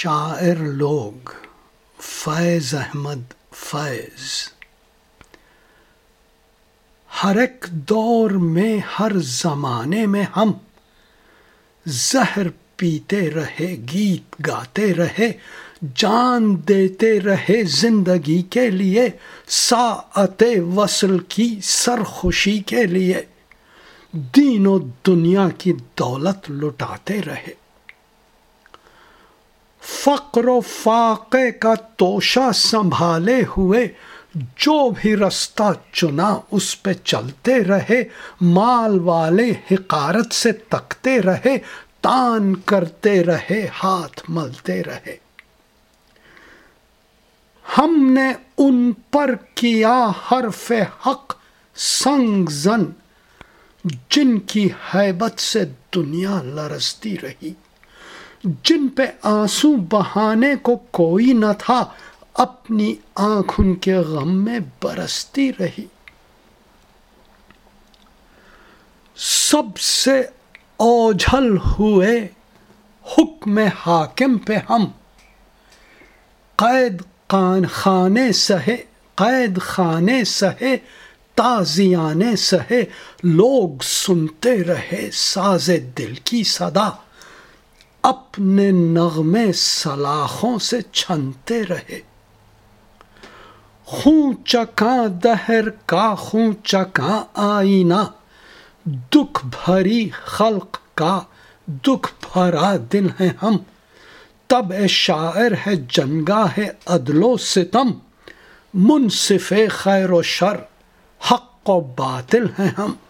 شاعر لوگ فیض احمد فیض ہر ایک دور میں ہر زمانے میں ہم زہر پیتے رہے، گیت گاتے رہے، جان دیتے رہے زندگی کے لیے، ساعت وصل کی سرخوشی کے لیے دین و دنیا کی دولت لٹاتے رہے۔ فقر و فاقے کا توشہ سنبھالے ہوئے جو بھی رستہ چنا اس پہ چلتے رہے، مال والے حقارت سے تکتے رہے، تان کرتے رہے، ہاتھ ملتے رہے۔ ہم نے ان پر کیا حرف حق سنگ زن، جن کی ہیبت سے دنیا لرزتی رہی، جن پہ آنسو بہانے کو کوئی نہ تھا، اپنی آنکھ ان کے غم میں برستی رہی۔ سب سے اوجھل ہوئے حکم حاکم پہ ہم، قید خانے سہے تازیانے سہے، لوگ سنتے رہے ساز دل کی صدا، اپنے نغمے سلاخوں سے چھنتے رہے۔ خوں چکاں دہر کا خوں چکاں آئینہ، دکھ بھری خلق کا دکھ بھرا دل ہے ہم، طبع شاعر ہے جنگاہ عدل و ستم، منصف خیر و شر حق و باطل ہیں ہم۔